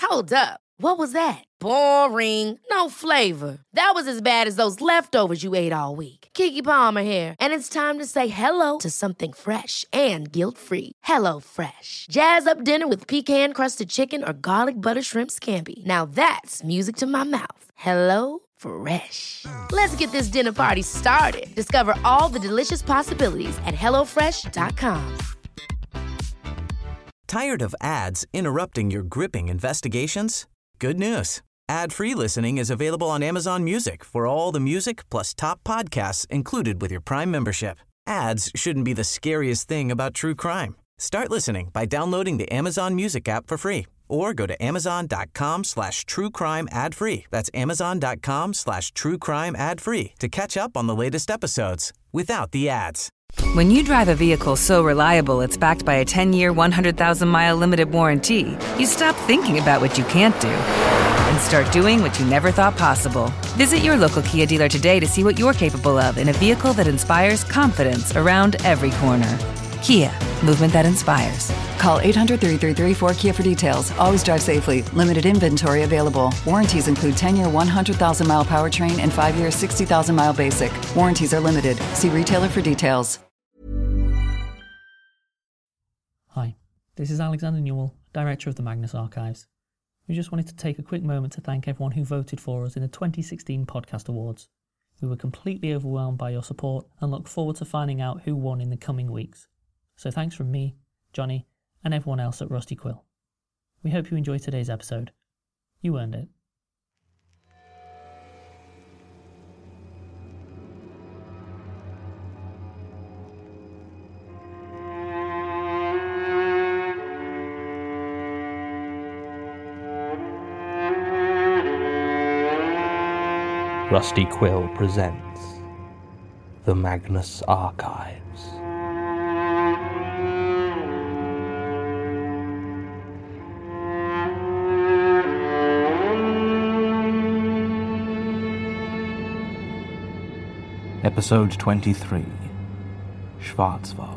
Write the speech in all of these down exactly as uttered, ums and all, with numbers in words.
Hold up. What was that? Boring. No flavor. That was as bad as those leftovers you ate all week. Keke Palmer here, and it's time to say hello to something fresh and guilt-free. Hello Fresh. Jazz up dinner with pecan-crusted chicken or garlic butter shrimp scampi. Now that's music to my mouth. Hello Fresh. Let's get this dinner party started. Discover all the delicious possibilities at hello fresh dot com. Tired of ads interrupting your gripping investigations? Good news. Ad-free listening is available on Amazon Music for all the music plus top podcasts included with your Prime membership. Ads shouldn't be the scariest thing about true crime. Start listening by downloading the Amazon Music app for free or go to amazon.com slash true crime ad free. That's amazon.com slash true crime ad free to catch up on the latest episodes without the ads. When you drive a vehicle so reliable it's backed by a ten-year, one hundred thousand mile limited warranty, you stop thinking about what you can't do and start doing what you never thought possible. Visit your local Kia dealer today to see what you're capable of in a vehicle that inspires confidence around every corner. Kia, movement that inspires. Call eight hundred, three three three, four Kia for details. Always drive safely. Limited inventory available. Warranties include ten-year, one hundred thousand mile powertrain and five-year, sixty thousand mile basic. Warranties are limited. See retailer for details. Hi, this is Alexander Newell, Director of the Magnus Archives. We just wanted to take a quick moment to thank everyone who voted for us in the twenty sixteen Podcast Awards. We were completely overwhelmed by your support and look forward to finding out who won in the coming weeks. So thanks from me, Johnny, and everyone else at Rusty Quill. We hope you enjoy today's episode. You earned it. Rusty Quill presents The Magnus Archives. Episode twenty-three, Schwarzwald.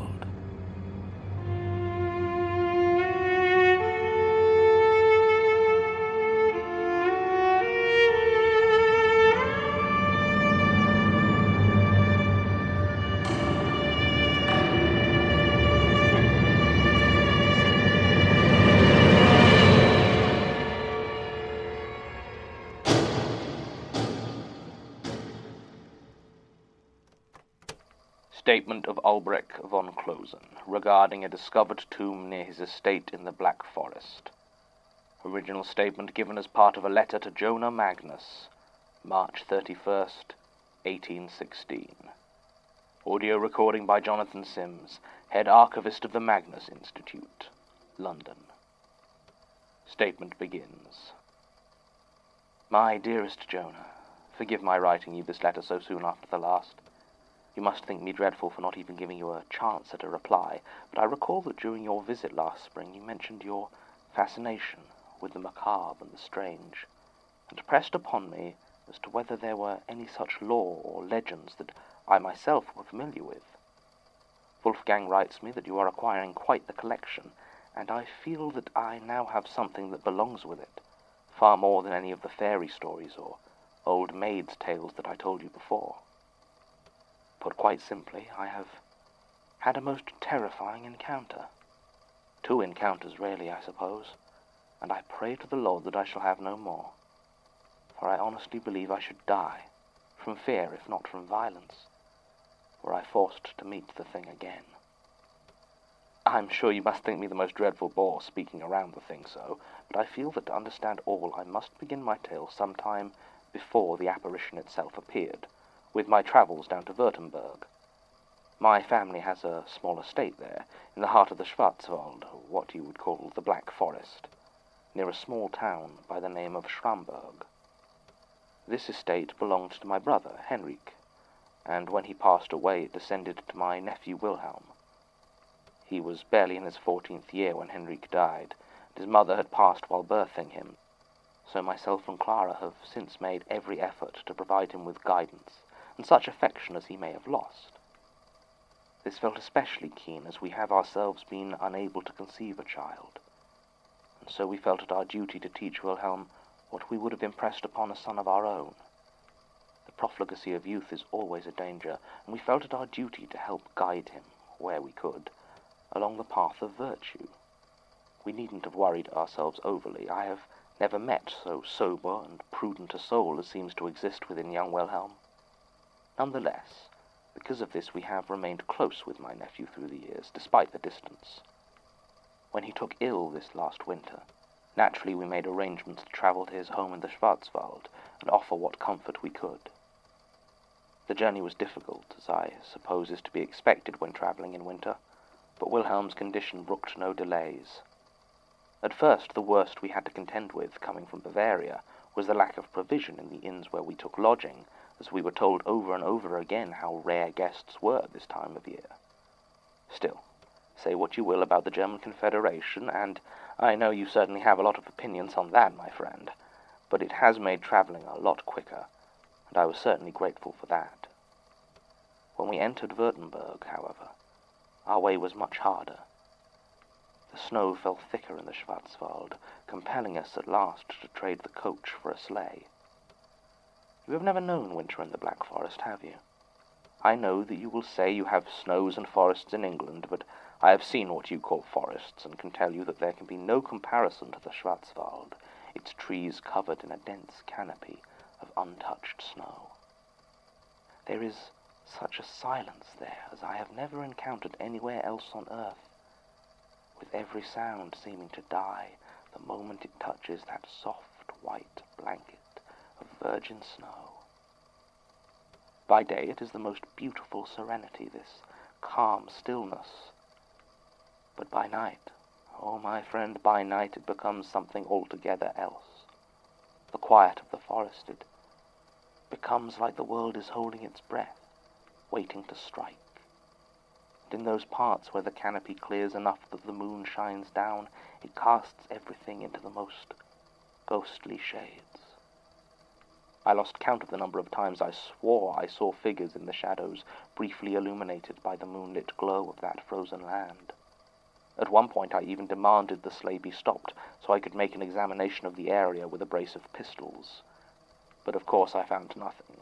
Statement of Ulbrich von Closen regarding a discovered tomb near his estate in the Black Forest. Original statement given as part of a letter to Jonah Magnus, March thirty-first, eighteen sixteen. Audio recording by Jonathan Sims, Head Archivist of the Magnus Institute, London. Statement begins. My dearest Jonah, forgive my writing you this letter so soon after the last. You must think me dreadful for not even giving you a chance at a reply, but I recall that during your visit last spring you mentioned your fascination with the macabre and the strange, and pressed upon me as to whether there were any such lore or legends that I myself were familiar with. Wolfgang writes me that you are acquiring quite the collection, and I feel that I now have something that belongs with it, far more than any of the fairy stories or old maids' tales that I told you before. Put quite simply, I have had a most terrifying encounter. Two encounters, really, I suppose, and I pray to the Lord that I shall have no more, for I honestly believe I should die, from fear if not from violence, were I forced to meet the thing again. I'm sure you must think me the most dreadful bore speaking around the thing so, but I feel that to understand all I must begin my tale some time before the apparition itself appeared, with my travels down to Württemberg. My family has a small estate there, in the heart of the Schwarzwald, what you would call the Black Forest, near a small town by the name of Schramberg. This estate belonged to my brother, Henrik, and when he passed away it descended to my nephew Wilhelm. He was barely in his fourteenth year when Henrik died, and his mother had passed while birthing him, so myself and Clara have since made every effort to provide him with guidance and such affection as he may have lost. This felt especially keen as we have ourselves been unable to conceive a child, and so we felt it our duty to teach Wilhelm what we would have impressed upon a son of our own. The profligacy of youth is always a danger, and we felt it our duty to help guide him, where we could, along the path of virtue. We needn't have worried ourselves overly. I have never met so sober and prudent a soul as seems to exist within young Wilhelm. Nonetheless, because of this we have remained close with my nephew through the years, despite the distance. When he took ill this last winter, naturally we made arrangements to travel to his home in the Schwarzwald and offer what comfort we could. The journey was difficult, as I suppose is to be expected when travelling in winter, but Wilhelm's condition brooked no delays. At first, the worst we had to contend with, coming from Bavaria, was the lack of provision in the inns where we took lodging, as we were told over and over again how rare guests were this time of year. Still, say what you will about the German Confederation, and I know you certainly have a lot of opinions on that, my friend, but it has made travelling a lot quicker, and I was certainly grateful for that. When we entered Württemberg, however, our way was much harder. The snow fell thicker in the Schwarzwald, compelling us at last to trade the coach for a sleigh. You have never known winter in the Black Forest, have you? I know that you will say you have snows and forests in England, but I have seen what you call forests, and can tell you that there can be no comparison to the Schwarzwald, its trees covered in a dense canopy of untouched snow. There is such a silence there as I have never encountered anywhere else on earth, with every sound seeming to die the moment it touches that soft white blanket of virgin snow. By day it is the most beautiful serenity, this calm stillness. But by night, oh my friend, by night it becomes something altogether else. The quiet of the forest, it becomes like the world is holding its breath, waiting to strike. And in those parts where the canopy clears enough that the moon shines down, it casts everything into the most ghostly shades. I lost count of the number of times I swore I saw figures in the shadows, briefly illuminated by the moonlit glow of that frozen land. At one point I even demanded the sleigh be stopped so I could make an examination of the area with a brace of pistols, but of course I found nothing.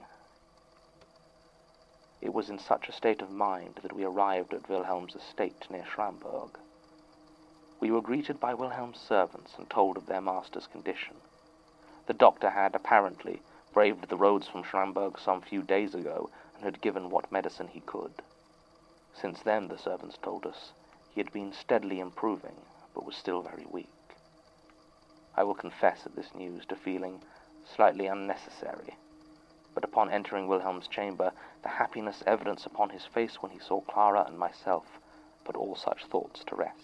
It was in such a state of mind that we arrived at Wilhelm's estate near Schramberg. We were greeted by Wilhelm's servants and told of their master's condition. The doctor had, apparently, braved the roads from Schramberg some few days ago and had given what medicine he could. Since then, the servants told us, he had been steadily improving, but was still very weak. I will confess at this news to feeling slightly unnecessary, but upon entering Wilhelm's chamber, the happiness evident upon his face when he saw Clara and myself put all such thoughts to rest.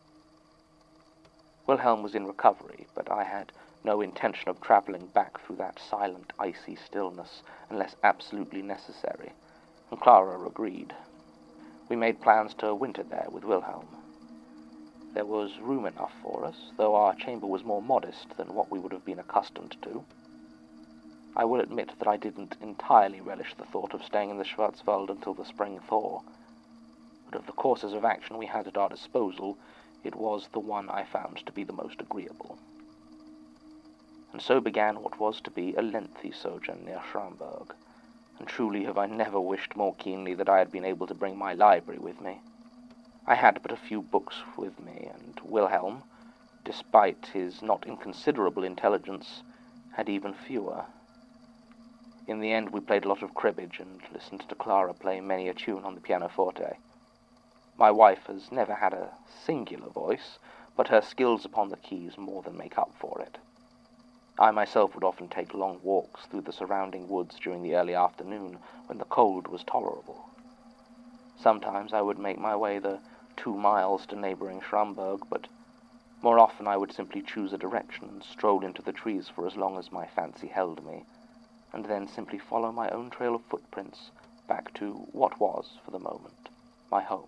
Wilhelm was in recovery, but I had no intention of travelling back through that silent, icy stillness unless absolutely necessary, and Clara agreed. We made plans to winter there with Wilhelm. There was room enough for us, though our chamber was more modest than what we would have been accustomed to. I will admit that I didn't entirely relish the thought of staying in the Schwarzwald until the spring thaw, but of the courses of action we had at our disposal, it was the one I found to be the most agreeable. And so began what was to be a lengthy sojourn near Schramberg, and truly have I never wished more keenly that I had been able to bring my library with me. I had but a few books with me, and Wilhelm, despite his not inconsiderable intelligence, had even fewer. In the end we played a lot of cribbage and listened to Clara play many a tune on the pianoforte. My wife has never had a singular voice, but her skills upon the keys more than make up for it. I myself would often take long walks through the surrounding woods during the early afternoon, when the cold was tolerable. Sometimes I would make my way the two miles to neighboring Schramberg, but more often I would simply choose a direction and stroll into the trees for as long as my fancy held me, and then simply follow my own trail of footprints back to what was, for the moment, my home.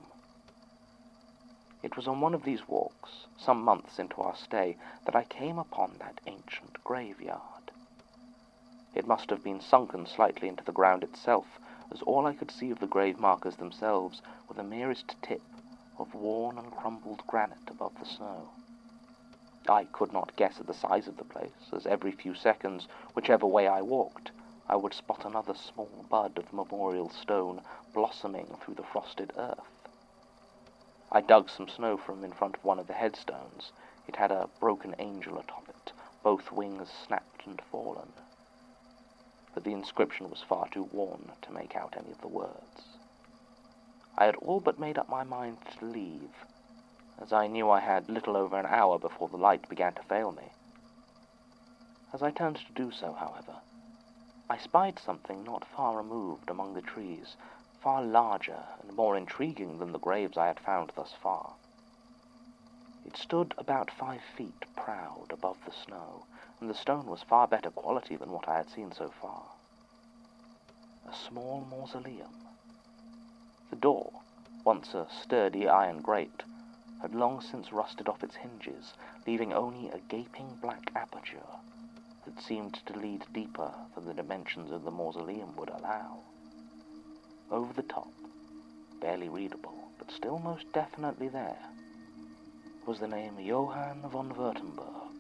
It was on one of these walks, some months into our stay, that I came upon that ancient graveyard. It must have been sunken slightly into the ground itself, as all I could see of the grave markers themselves were the merest tip of worn and crumbled granite above the snow. I could not guess at the size of the place, as every few seconds, whichever way I walked, I would spot another small bud of memorial stone blossoming through the frosted earth. I dug some snow from in front of one of the headstones. It had a broken angel atop it, both wings snapped and fallen. But the inscription was far too worn to make out any of the words. I had all but made up my mind to leave, as I knew I had little over an hour before the light began to fail me. As I turned to do so, however, I spied something not far removed among the trees, far larger and more intriguing than the graves I had found thus far. It stood about five feet proud above the snow, and the stone was far better quality than what I had seen so far. A small mausoleum. The door, once a sturdy iron grate, had long since rusted off its hinges, leaving only a gaping black aperture that seemed to lead deeper than the dimensions of the mausoleum would allow. Over the top, barely readable, but still most definitely there, was the name Johann von Württemberg.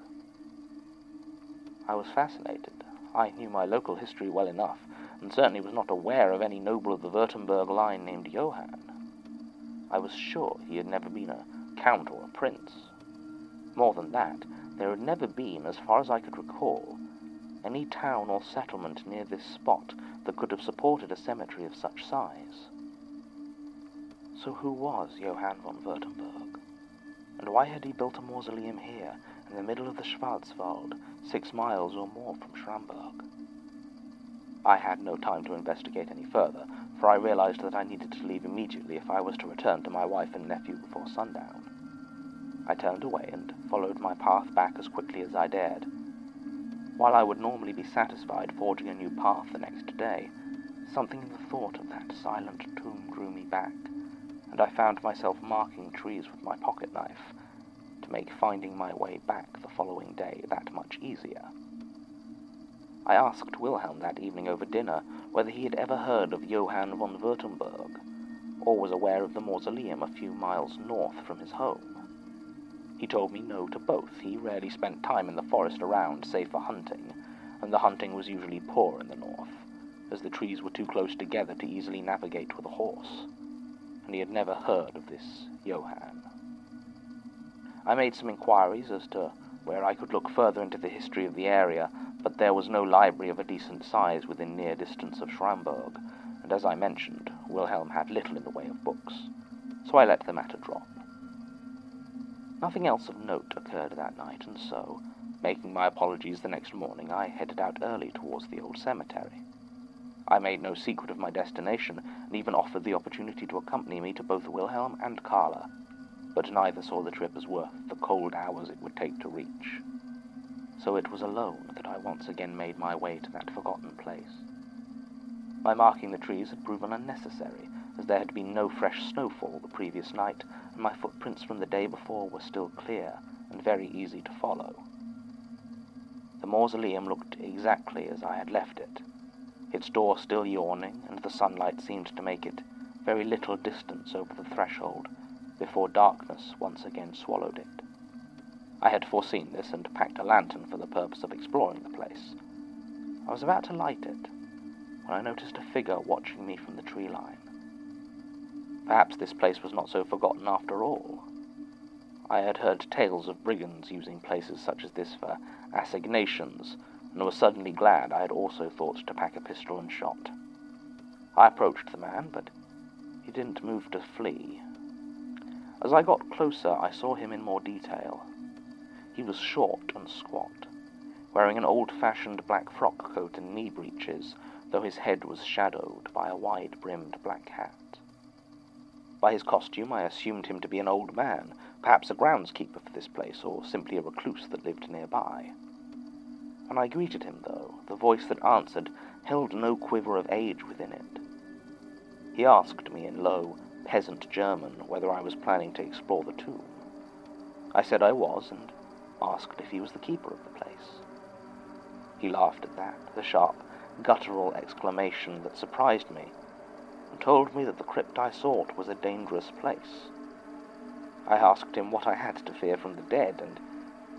I was fascinated. I knew my local history well enough, and certainly was not aware of any noble of the Württemberg line named Johann. I was sure he had never been a count or a prince. More than that, there had never been, as far as I could recall, any town or settlement near this spot that could have supported a cemetery of such size. So who was Johann von Württemberg? And why had he built a mausoleum here, in the middle of the Schwarzwald, six miles or more from Schramberg? I had no time to investigate any further, for I realized that I needed to leave immediately if I was to return to my wife and nephew before sundown. I turned away and followed my path back as quickly as I dared. While I would normally be satisfied forging a new path the next day, something in the thought of that silent tomb drew me back, and I found myself marking trees with my pocket knife to make finding my way back the following day that much easier. I asked Wilhelm that evening over dinner whether he had ever heard of Johann von Württemberg, or was aware of the mausoleum a few miles north from his home. He told me no to both. He rarely spent time in the forest around, save for hunting, and the hunting was usually poor in the north, as the trees were too close together to easily navigate with a horse, and he had never heard of this Johann. I made some inquiries as to where I could look further into the history of the area, but there was no library of a decent size within near distance of Schramberg, and as I mentioned, Wilhelm had little in the way of books, so I let the matter drop. Nothing else of note occurred that night, and so, making my apologies the next morning, I headed out early towards the old cemetery. I made no secret of my destination, and even offered the opportunity to accompany me to both Wilhelm and Carla, but neither saw the trip as worth the cold hours it would take to reach. So it was alone that I once again made my way to that forgotten place. My marking the trees had proven unnecessary, as there had been no fresh snowfall the previous night, and my footprints from the day before were still clear and very easy to follow. The mausoleum looked exactly as I had left it, its door still yawning, and the sunlight seemed to make it very little distance over the threshold before darkness once again swallowed it. I had foreseen this and packed a lantern for the purpose of exploring the place. I was about to light it when I noticed a figure watching me from the tree line. Perhaps this place was not so forgotten after all. I had heard tales of brigands using places such as this for assignations, and was suddenly glad I had also thought to pack a pistol and shot. I approached the man, but he didn't move to flee. As I got closer, I saw him in more detail. He was short and squat, wearing an old-fashioned black frock coat and knee breeches, though his head was shadowed by a wide-brimmed black hat. By his costume, I assumed him to be an old man, perhaps a groundskeeper for this place, or simply a recluse that lived nearby. When I greeted him, though, the voice that answered held no quiver of age within it. He asked me in low, peasant German whether I was planning to explore the tomb. I said I was, and asked if he was the keeper of the place. He laughed at that, the sharp, guttural exclamation that surprised me, and told me that the crypt I sought was a dangerous place. I asked him what I had to fear from the dead, and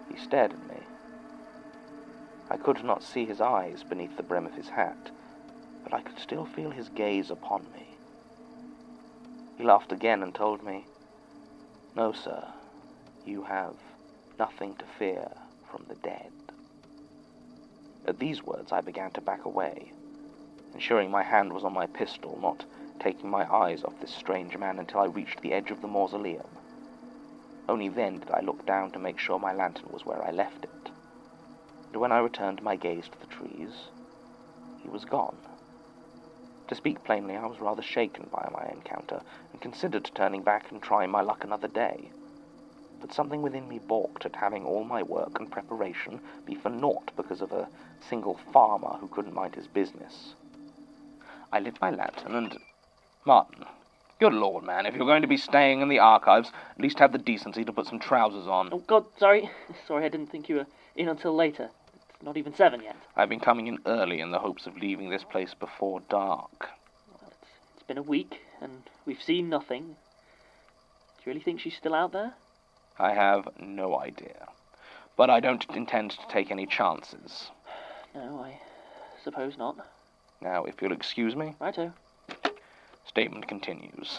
He stared at me. I could not see his eyes beneath the brim of his hat, but I could still feel his gaze upon me. He laughed again and told me, "No, sir, you have nothing to fear from the dead." At these words I began to back away, ensuring my hand was on my pistol, not taking my eyes off this strange man until I reached the edge of the mausoleum. Only then did I look down to make sure my lantern was where I left it. And when I returned my gaze to the trees, he was gone. To speak plainly, I was rather shaken by my encounter, and considered turning back and trying my luck another day. But something within me balked at having all my work and preparation be for naught because of a single farmer who couldn't mind his business. I lit my lantern and... Martin, good Lord, man, if you're going to be staying in the archives, at least have the decency to put some trousers on. Oh, God, sorry. Sorry, I didn't think you were in until later. It's not even seven yet. I've been coming in early in the hopes of leaving this place before dark. Well, it's, it's been a week, and we've seen nothing. Do you really think she's still out there? I have no idea, but I don't intend to take any chances. No, I suppose not. Now, if you'll excuse me... Righto. Statement continues.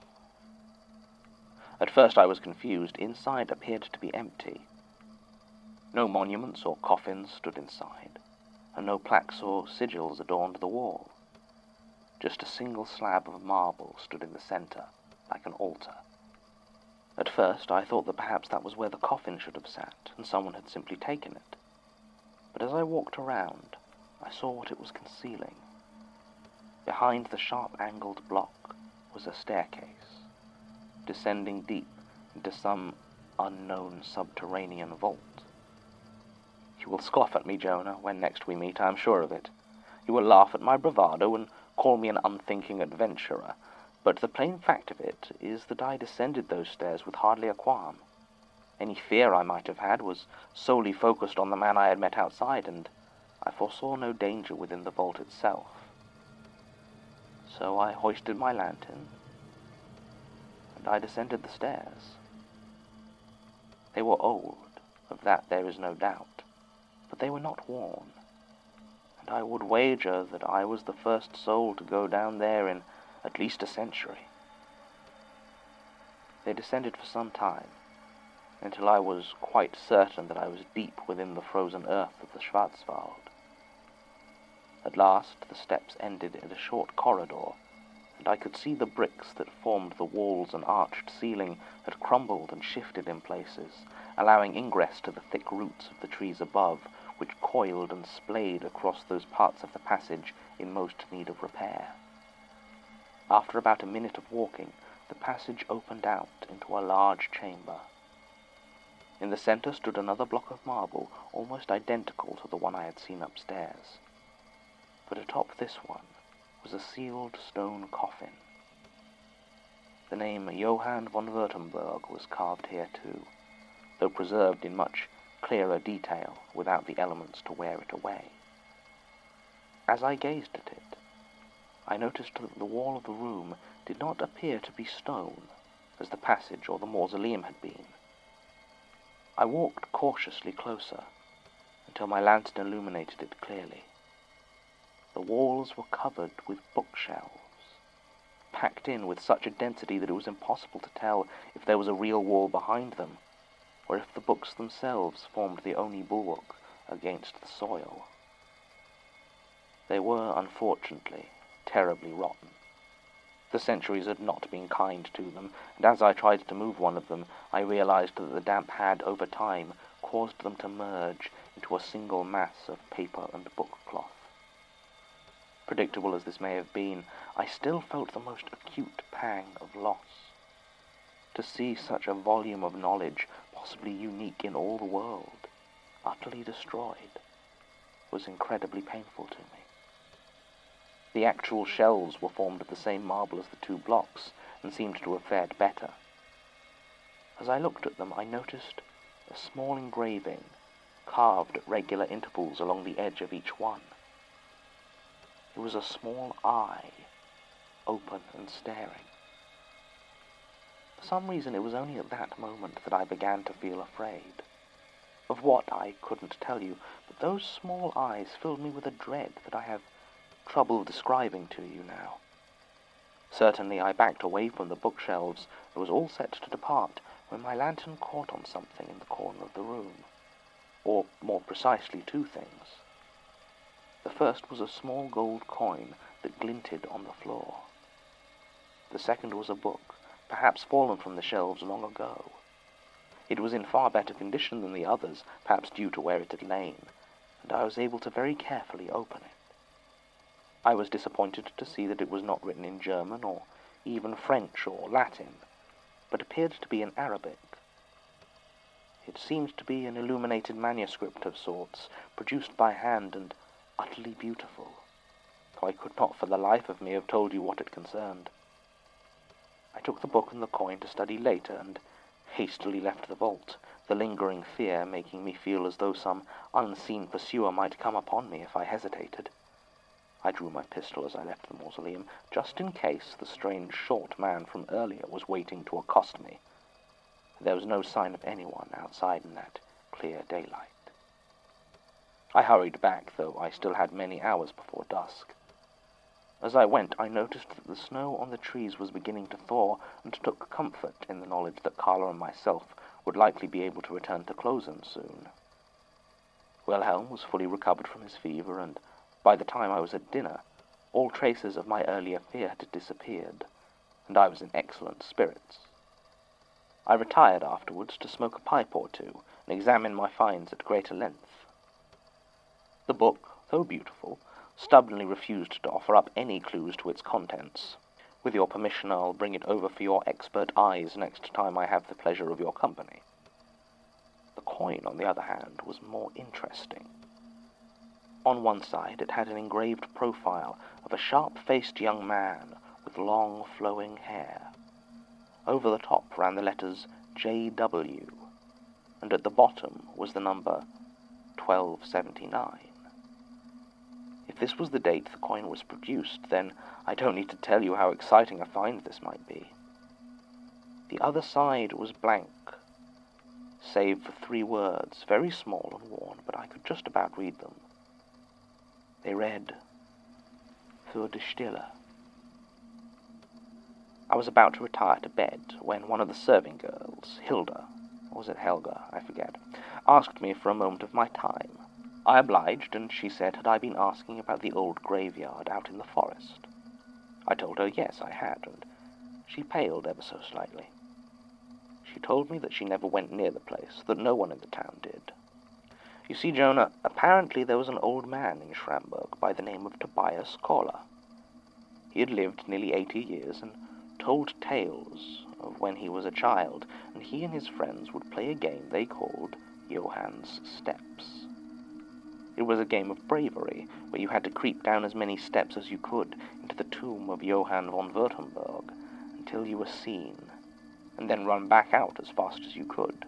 At first I was confused. Inside appeared to be empty. No monuments or coffins stood inside, and no plaques or sigils adorned the wall. Just a single slab of marble stood in the center, like an altar. At first I thought that perhaps that was where the coffin should have sat, and someone had simply taken it. But as I walked around, I saw what it was concealing. Behind the sharp-angled block was a staircase, descending deep into some unknown subterranean vault. You will scoff at me, Jonah, when next we meet, I am sure of it. You will laugh at my bravado and call me an unthinking adventurer, but the plain fact of it is that I descended those stairs with hardly a qualm. Any fear I might have had was solely focused on the man I had met outside, and I foresaw no danger within the vault itself. So I hoisted my lantern, and I descended the stairs. They were old, of that there is no doubt, but they were not worn, and I would wager that I was the first soul to go down there in at least a century. They descended for some time, until I was quite certain that I was deep within the frozen earth of the Schwarzwald. At last the steps ended in a short corridor, and I could see the bricks that formed the walls and arched ceiling had crumbled and shifted in places, allowing ingress to the thick roots of the trees above, which coiled and splayed across those parts of the passage in most need of repair. After about a minute of walking, the passage opened out into a large chamber. In the center stood another block of marble, almost identical to the one I had seen upstairs. But atop this one was a sealed stone coffin. The name Johann von Württemberg was carved here too, though preserved in much clearer detail without the elements to wear it away. As I gazed at it, I noticed that the wall of the room did not appear to be stone, as the passage or the mausoleum had been. I walked cautiously closer, until my lantern illuminated it clearly. The walls were covered with bookshelves, packed in with such a density that it was impossible to tell if there was a real wall behind them, or if the books themselves formed the only bulwark against the soil. They were, unfortunately, terribly rotten. The centuries had not been kind to them, and as I tried to move one of them, I realized that the damp had, over time, caused them to merge into a single mass of paper and book cloth. Predictable as this may have been, I still felt the most acute pang of loss. To see such a volume of knowledge, possibly unique in all the world, utterly destroyed, was incredibly painful to me. The actual shelves were formed of the same marble as the two blocks, and seemed to have fared better. As I looked at them, I noticed a small engraving, carved at regular intervals along the edge of each one. It was a small eye, open and staring. For some reason, it was only at that moment that I began to feel afraid. Of what, I couldn't tell you, but those small eyes filled me with a dread that I have trouble describing to you now. Certainly I backed away from the bookshelves and was all set to depart when my lantern caught on something in the corner of the room, or more precisely two things. The first was a small gold coin that glinted on the floor. The second was a book, perhaps fallen from the shelves long ago. It was in far better condition than the others, perhaps due to where it had lain, and I was able to very carefully open it. I was disappointed to see that it was not written in German or even French or Latin, but appeared to be in Arabic. It seemed to be an illuminated manuscript of sorts, produced by hand and utterly beautiful, though I could not for the life of me have told you what it concerned. I took the book and the coin to study later, and hastily left the vault, the lingering fear making me feel as though some unseen pursuer might come upon me if I hesitated. I drew my pistol as I left the mausoleum, just in case the strange short man from earlier was waiting to accost me. There was no sign of anyone outside in that clear daylight. I hurried back, though I still had many hours before dusk. As I went, I noticed that the snow on the trees was beginning to thaw, and took comfort in the knowledge that Carla and myself would likely be able to return to Closen soon. Wilhelm was fully recovered from his fever, and by the time I was at dinner, all traces of my earlier fear had disappeared, and I was in excellent spirits. I retired afterwards to smoke a pipe or two, and examine my finds at greater length. The book, though beautiful, stubbornly refused to offer up any clues to its contents. With your permission, I'll bring it over for your expert eyes next time I have the pleasure of your company. The coin, on the other hand, was more interesting. On one side it had an engraved profile of a sharp-faced young man with long, flowing hair. Over the top ran the letters J W, and at the bottom was the number twelve seventy-nine. If this was the date the coin was produced, then I don't need to tell you how exciting a find this might be. The other side was blank, save for three words, very small and worn, but I could just about read them. They read, Für die Stille. I was about to retire to bed when one of the serving girls, Hilda, or was it Helga, I forget, asked me for a moment of my time. I obliged, and she said had I been asking about the old graveyard out in the forest. I told her yes, I had, and she paled ever so slightly. She told me that she never went near the place, that no one in the town did. You see, Jonah, apparently there was an old man in Schramberg by the name of Tobias Kohler. He had lived nearly eighty years and told tales of when he was a child, and he and his friends would play a game they called Johann's Steps. It was a game of bravery, where you had to creep down as many steps as you could into the tomb of Johann von Württemberg until you were seen, and then run back out as fast as you could.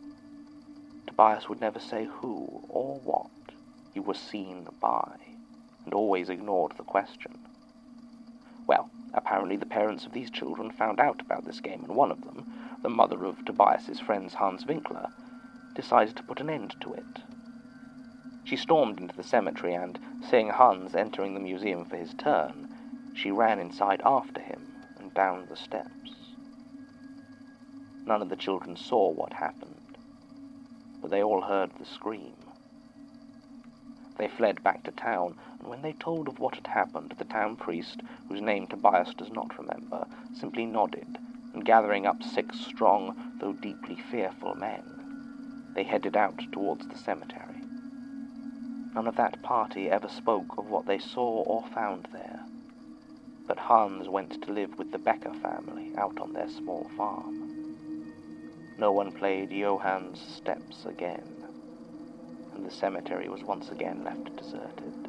Tobias would never say who or what you were seen by, and always ignored the question. Well, apparently the parents of these children found out about this game, and one of them, the mother of Tobias's friends Hans Winkler, decided to put an end to it. She stormed into the cemetery, and, seeing Hans entering the museum for his turn, she ran inside after him and down the steps. None of the children saw what happened, but they all heard the scream. They fled back to town, and when they told of what had happened, the town priest, whose name Tobias does not remember, simply nodded, and gathering up six strong, though deeply fearful men, they headed out towards the cemetery. None of that party ever spoke of what they saw or found there, but Hans went to live with the Becker family out on their small farm. No one played Johann's Steps again, and the cemetery was once again left deserted.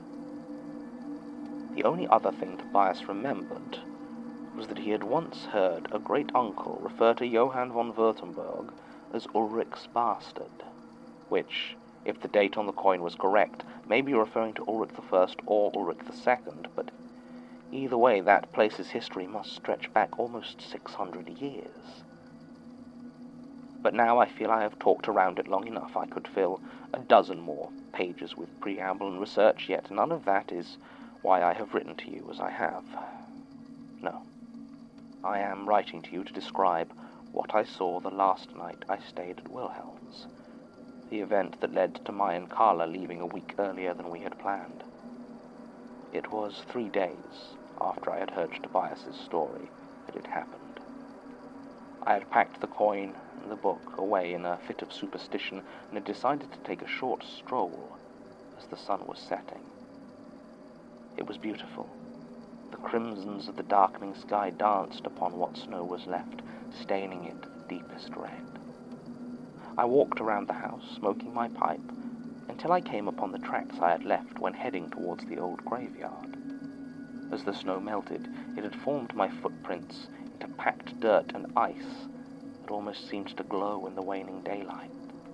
The only other thing Tobias remembered was that he had once heard a great-uncle refer to Johann von Württemberg as Ulrich's bastard, which, if the date on the coin was correct, may be referring to Ulrich the First or Ulrich the Second, but either way that place's history must stretch back almost six hundred years. but now I feel I have talked around it long enough. I could fill a dozen more pages with preamble and research, yet none of that is why I have written to you as I have. No. I am writing to you to describe what I saw the last night I stayed at Wilhelm's, the event that led to my and Carla leaving a week earlier than we had planned. It was three days after I had heard Tobias's story that it happened. I had packed the coin and the book away in a fit of superstition and had decided to take a short stroll as the sun was setting. It was beautiful. The crimsons of the darkening sky danced upon what snow was left, staining it the deepest red. I walked around the house, smoking my pipe, until I came upon the tracks I had left when heading towards the old graveyard. As the snow melted, it had formed my footprints into packed dirt and ice that almost seemed to glow in the waning daylight.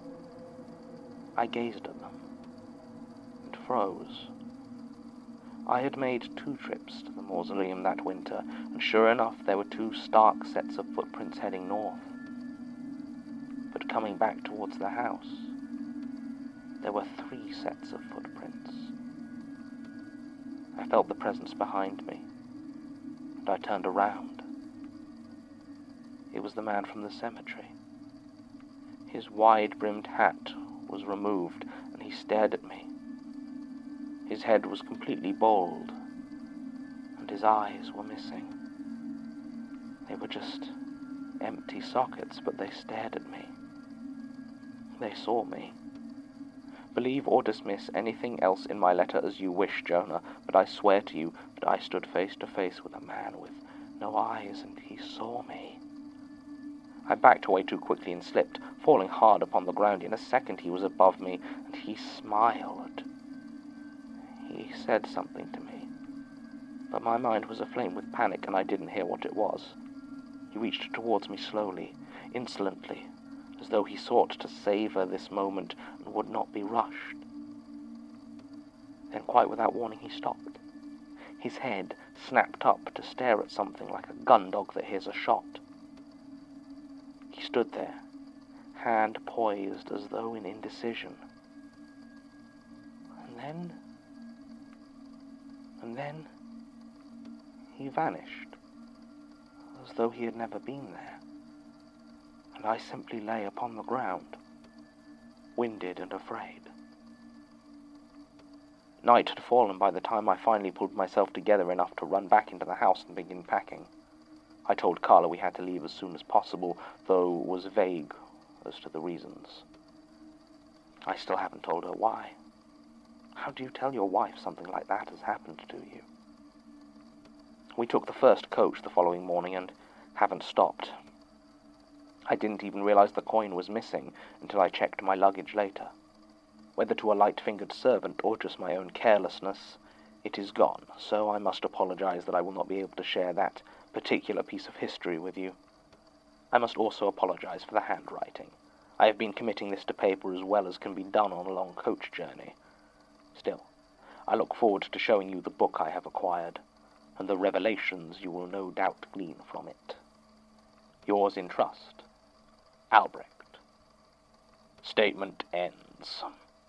I gazed at them and froze. I had made two trips to the mausoleum that winter, and sure enough there were two stark sets of footprints heading north. But coming back towards the house, there were three sets of footprints. I felt the presence behind me, and I turned around. It was the man from the cemetery. His wide-brimmed hat was removed, and he stared at me. His head was completely bald, and his eyes were missing. They were just empty sockets, but they stared at me. They saw me. Believe or dismiss anything else in my letter as you wish, Jonah, but I swear to you that I stood face to face with a man with no eyes, and he saw me. I backed away too quickly and slipped, falling hard upon the ground. In a second he was above me, and he smiled. He said something to me, but my mind was aflame with panic, and I didn't hear what it was. He reached towards me slowly, insolently, as though he sought to savor this moment and would not be rushed. Then, quite without warning, he stopped. His head snapped up to stare at something like a gun dog that hears a shot. He stood there, hand poised as though in indecision. And then... And then he vanished, as though he had never been there, and I simply lay upon the ground, winded and afraid. Night had fallen by the time I finally pulled myself together enough to run back into the house and begin packing. I told Carla we had to leave as soon as possible, though was vague as to the reasons. I still haven't told her why. How do you tell your wife something like that has happened to you? We took the first coach the following morning and haven't stopped. I didn't even realize the coin was missing until I checked my luggage later. Whether to a light-fingered servant or just my own carelessness, it is gone, so I must apologize that I will not be able to share that particular piece of history with you. I must also apologize for the handwriting. I have been committing this to paper as well as can be done on a long coach journey. Still, I look forward to showing you the book I have acquired, and the revelations you will no doubt glean from it. Yours in trust, Albrecht. Statement ends.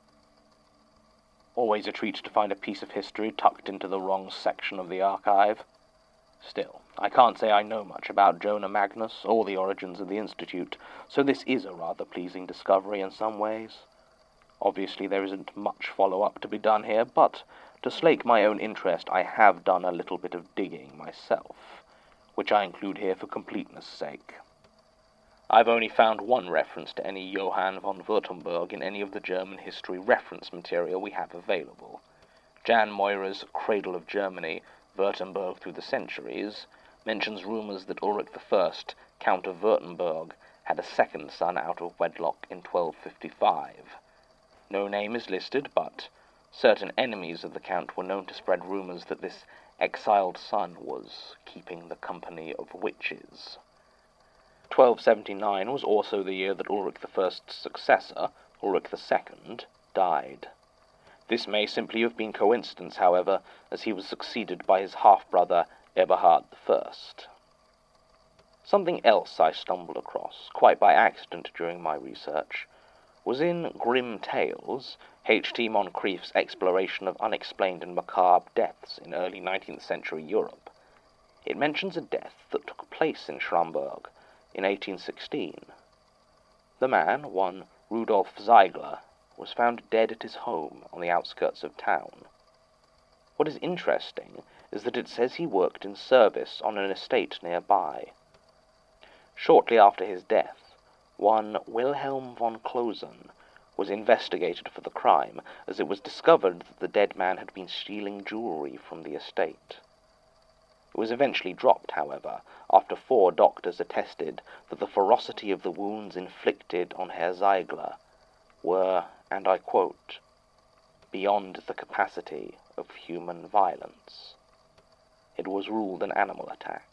Always a treat to find a piece of history tucked into the wrong section of the archive. Still, I can't say I know much about Jonah Magnus or the origins of the Institute, so this is a rather pleasing discovery in some ways. Obviously there isn't much follow-up to be done here, but to slake my own interest I have done a little bit of digging myself, which I include here for completeness' sake. I've only found one reference to any Johann von Württemberg in any of the German history reference material we have available. Jan Moira's Cradle of Germany, Württemberg Through the Centuries, mentions rumors that Ulrich the First, Count of Württemberg, had a second son out of wedlock in twelve fifty-five. No name is listed, but certain enemies of the Count were known to spread rumors that this exiled son was keeping the company of witches. twelve seventy-nine was also the year that Ulrich the First's successor, Ulrich the Second, died. This may simply have been coincidence, however, as he was succeeded by his half-brother Eberhard the First. Something else I stumbled across, quite by accident during my research, was in Grim Tales, H T Moncrief's exploration of unexplained and macabre deaths in early nineteenth century Europe. It mentions a death that took place in Schramberg in eighteen sixteen. The man, one Rudolf Ziegler, was found dead at his home on the outskirts of town. What is interesting is that it says he worked in service on an estate nearby. Shortly after his death, one Wilhelm von Klosen was investigated for the crime, as it was discovered that the dead man had been stealing jewelry from the estate. It was eventually dropped, however, after four doctors attested that the ferocity of the wounds inflicted on Herr Ziegler were, and I quote, beyond the capacity of human violence. It was ruled an animal attack.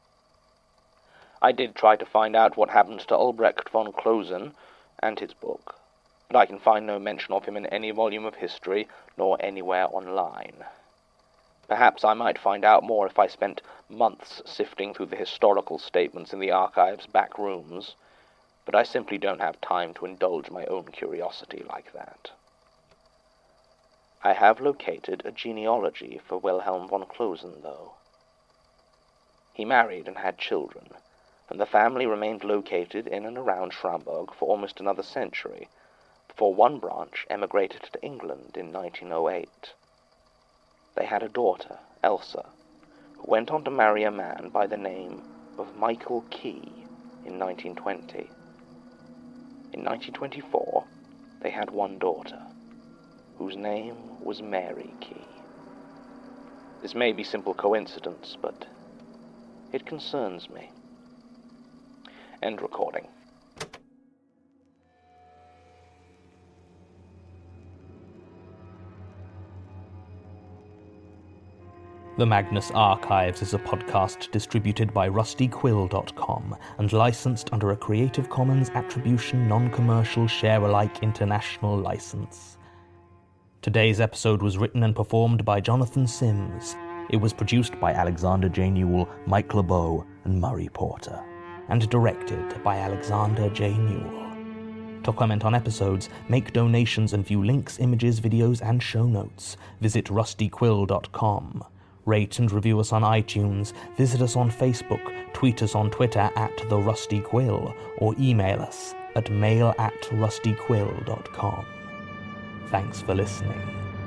I did try to find out what happened to Albrecht von Klosen and his book, but I can find no mention of him in any volume of history, nor anywhere online. Perhaps I might find out more if I spent months sifting through the historical statements in the archive's back rooms, but I simply don't have time to indulge my own curiosity like that. I have located a genealogy for Wilhelm von Klosen, though. He married and had children, and the family remained located in and around Schramberg for almost another century, before one branch emigrated to England in nineteen oh eight. They had a daughter, Elsa, who went on to marry a man by the name of Michael Key in nineteen twenty. In nineteen twenty-four, they had one daughter, whose name was Mary Key. This may be simple coincidence, but it concerns me. End recording. The Magnus Archives is a podcast distributed by rusty quill dot com and licensed under a Creative Commons Attribution Non-Commercial Share-alike International License. Today's episode was written and performed by Jonathan Sims. It was produced by Alexander J. Newell, Mike LeBeau, and Murray Porter, and directed by Alexander J. Newell. To comment on episodes, make donations, and view links, images, videos, and show notes, visit rusty quill dot com. Rate and review us on iTunes, visit us on Facebook, tweet us on Twitter at The Rusty Quill, or email us at mail at rusty quill dot com. Thanks for listening.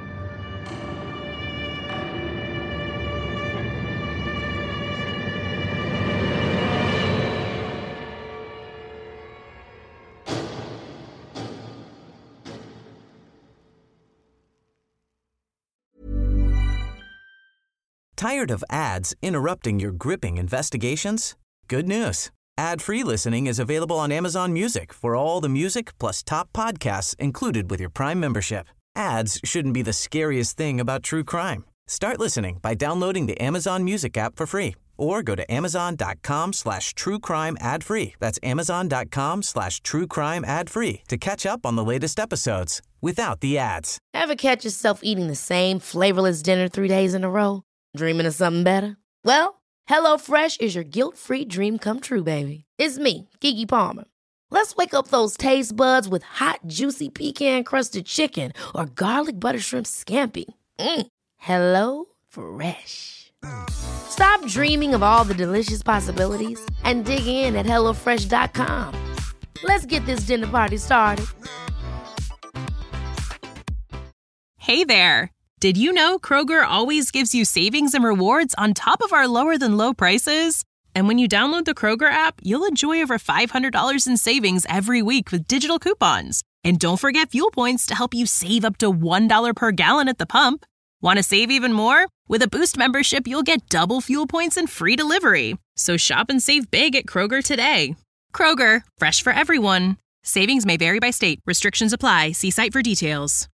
Tired of ads interrupting your gripping investigations? Good news. Ad-free listening is available on Amazon Music for all the music plus top podcasts included with your Prime membership. Ads shouldn't be the scariest thing about true crime. Start listening by downloading the Amazon Music app for free or go to amazon.com slash true crime ad free. That's amazon.com slash true crime ad free to catch up on the latest episodes without the ads. Ever catch yourself eating the same flavorless dinner three days in a row? Dreaming of something better? Well, HelloFresh is your guilt-free dream come true, baby. It's me, Keke Palmer. Let's wake up those taste buds with hot, juicy pecan-crusted chicken or garlic butter shrimp scampi. Mm. Hello Fresh. Stop dreaming of all the delicious possibilities and dig in at hello fresh dot com. Let's get this dinner party started. Hey there. Did you know Kroger always gives you savings and rewards on top of our lower-than-low prices? And when you download the Kroger app, you'll enjoy over five hundred dollars in savings every week with digital coupons. And don't forget fuel points to help you save up to one dollar per gallon at the pump. Want to save even more? With a Boost membership, you'll get double fuel points and free delivery. So shop and save big at Kroger today. Kroger, fresh for everyone. Savings may vary by state. Restrictions apply. See site for details.